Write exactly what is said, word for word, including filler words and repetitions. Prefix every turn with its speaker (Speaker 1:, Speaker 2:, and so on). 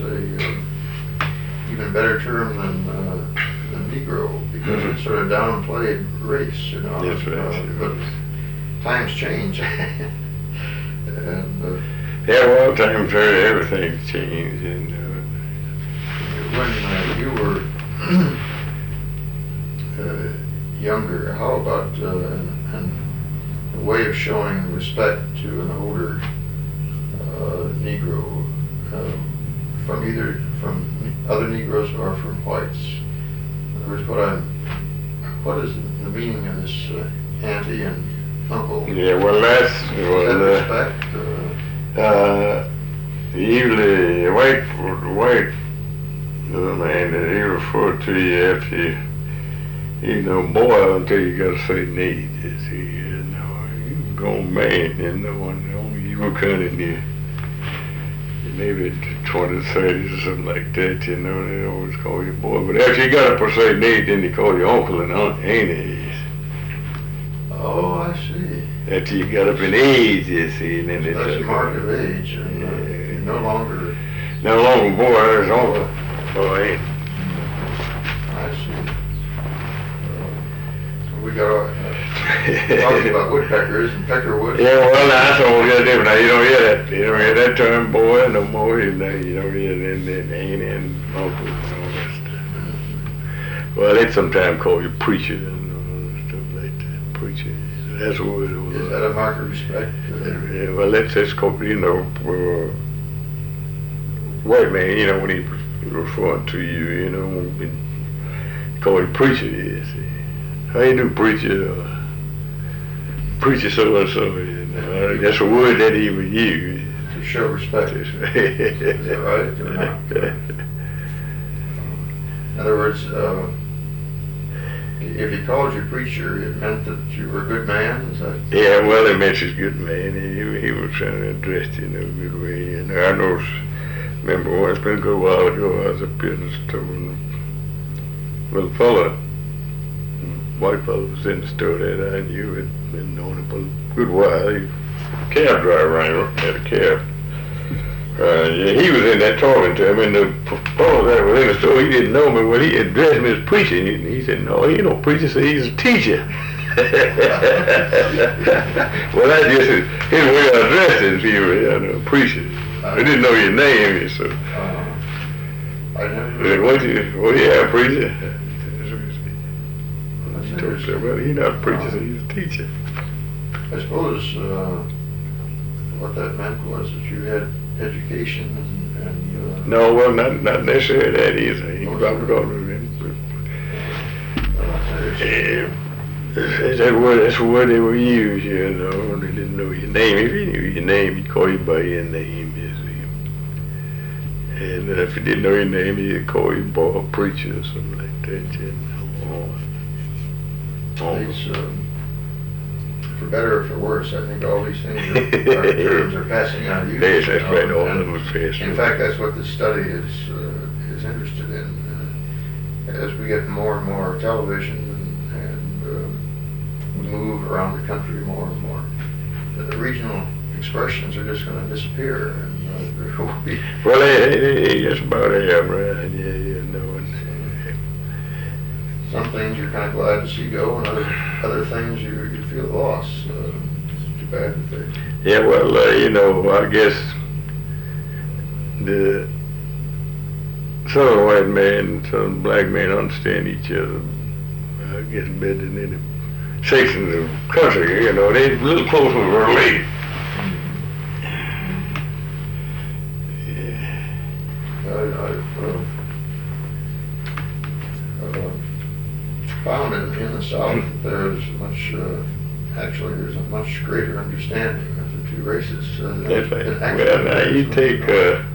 Speaker 1: a uh, even better term than uh, the Negro, because
Speaker 2: Mhm.
Speaker 1: it's sort of downplayed race, you know.
Speaker 2: That's right.
Speaker 1: Uh, but times change. and uh,
Speaker 2: Yeah, well, times hurt, everything's changed, and uh,
Speaker 1: when uh, you were uh, younger, how about uh, an, an, a way of showing respect to an older uh, Negro uh, from either from other Negroes or from whites? In other words, what I'm, what is the meaning of this uh, auntie and uncle?
Speaker 2: yeah, well, that's,
Speaker 1: Is
Speaker 2: well,
Speaker 1: that
Speaker 2: uh,
Speaker 1: respect? Uh,
Speaker 2: uh, usually, white, white, uh, man, he refer to you after you, you know, boy, until you gotta say need, you see, you know, you go man, you know, and you were kind of near, maybe twenties, thirties or something like that, you know, they always call you boy, but after you got up and say need, then they call you uncle and aunt, aunties.
Speaker 1: oh, I see.
Speaker 2: After you got up in age, you see, and then
Speaker 1: So
Speaker 2: they
Speaker 1: that's a
Speaker 2: start
Speaker 1: mark
Speaker 2: calling-
Speaker 1: of age, and uh,
Speaker 2: Yeah.
Speaker 1: you're no longer.
Speaker 2: No longer boy, there's uncle, boy.
Speaker 1: I see. Uh, so we got uh, talking about woodpeckers and peckerwoods.
Speaker 2: Yeah, well, now that's all you different. Now you don't hear that. You don't hear that term boy no more. You know, you don't hear that, that ain't and uncle and all that stuff. Well, they sometimes call you preacher and all stuff like that. Preacher. That's what it was.
Speaker 1: Is that a mark of respect?
Speaker 2: Yeah, well, that's just called, you know, uh, white man, you know, when he referring to you, you know, when he call you preacher, you see. How you do, preacher? Uh, preacher so and so, you know, that's a word that he would use.
Speaker 1: To show respect. Is that right or not? In other words, uh, if he called you preacher, it meant that you were a good man? Is that?
Speaker 2: Yeah, well, it meant he's a good man. He, he was trying to address you in a good way. You know, I know, remember once, been a good while ago, I was up here in the store, and a little fella, white fella was in the store that I knew, had been known him for a good while. He, cab driver, I had a cab. Uh, yeah, he was in there talking to him, and the fellow that was in the store, he didn't know me. Well, he addressed me as preacher. He, he said, no, he ain't no preacher, so he's a teacher. Well, that's just his, his way of addressing people, you know, preacher. I didn't know your name, so.
Speaker 1: Uh, I never.
Speaker 2: He said, what you, well, yeah, preacher.
Speaker 1: That's
Speaker 2: He told me,
Speaker 1: interesting.
Speaker 2: well, he's not a preacher, so he's a teacher.
Speaker 1: I suppose uh, what that meant was that you had education and, and uh,
Speaker 2: No, well, not not necessarily that either. He probably got it.
Speaker 1: well, that's interesting.
Speaker 2: That's that word. That's the word they would use, you know. They didn't know your name. If he knew your name, he'd call you by your name, you see. And uh, if he didn't know your name, he'd call you boy, preacher, or something like that, you know. Oh.
Speaker 1: These, um, for better or for worse, I think all these things are, are terms are passing out of use.
Speaker 2: Yes, that's
Speaker 1: you know,
Speaker 2: right. All
Speaker 1: and
Speaker 2: of them was fast.
Speaker 1: In fact, that's what the study is uh, is interested in. Uh, as we get more and more television and, and um, we move around the country more and more, the regional expressions are just going to disappear, and uh, there won't be.
Speaker 2: Well, they, they, they just about have, right? Yeah, you know. And,
Speaker 1: Some things you're kind of glad to see go, and other other things you you feel lost. Uh, it's too bad that they.
Speaker 2: yeah, well, uh, you know, I guess the southern white man and southern black man understand each other, I guess, better than any section of the country. You know, they a little closer related. Yeah.
Speaker 1: I, I've uh, uh, found in, in the South that there's much, uh, actually there's a much greater understanding of the two races. Uh,
Speaker 2: That's
Speaker 1: than
Speaker 2: right.
Speaker 1: actually
Speaker 2: Well, now
Speaker 1: there
Speaker 2: you
Speaker 1: is.
Speaker 2: take uh,